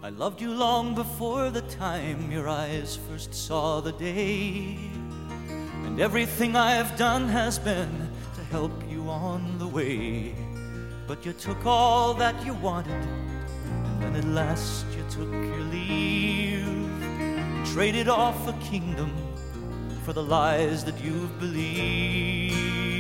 I loved you long before the time your eyes first saw the day, and everything I've done has been to help you on the way. But you took all that you wanted, and then at last you took your leave, traded off a kingdom for the lies that you've believed.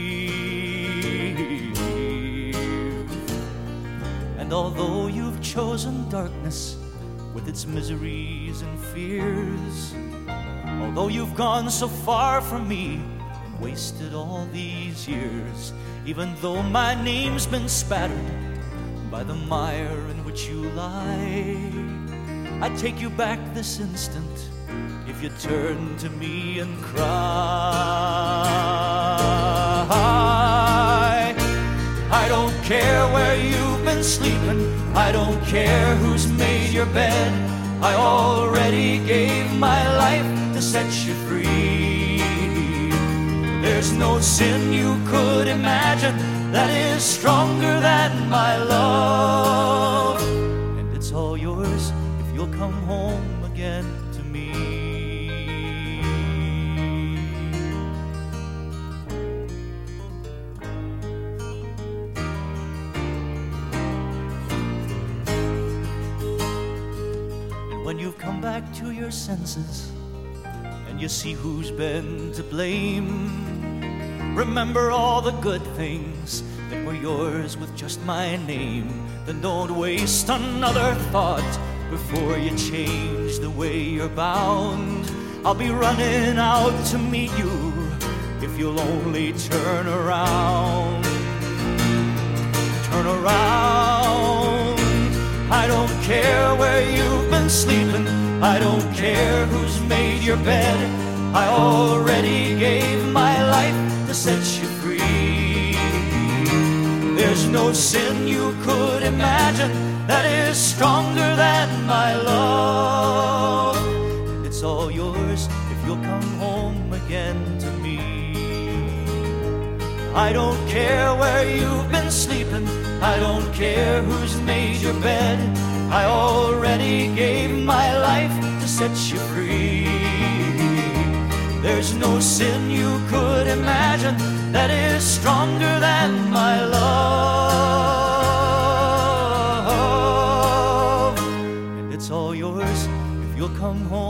And although you've chosen darkness with its miseries and fears, although you've gone so far from me and wasted all these years, even though my name's been spattered by the mire in which you lie, I'd take you back this instant if you turn to me and cry. I don't care where you've been sleeping, I don't care who's made your bed, I already gave my life to set you free. There's no sin you could imagine that is stronger than my love, and it's all yours if you'll come home again to me. And when you've come back to your senses and you see who's been to blame, remember all the good things that were yours with just my name. Then don't waste another thought before you change the way you're bound. I'll be running out to meet you if you'll only turn around. Turn around. I don't care where you've been sleeping, I don't care who's made your bed, I already gave my life to set you free. There's no sin you could imagine that is stronger than my love, and it's all yours if you'll come home again to me. I don't care where you've been sleeping, I don't care who's made your bed, I already gave my life to set you free. There's no sin you could imagine that is stronger than my love, and it's all yours if you'll come home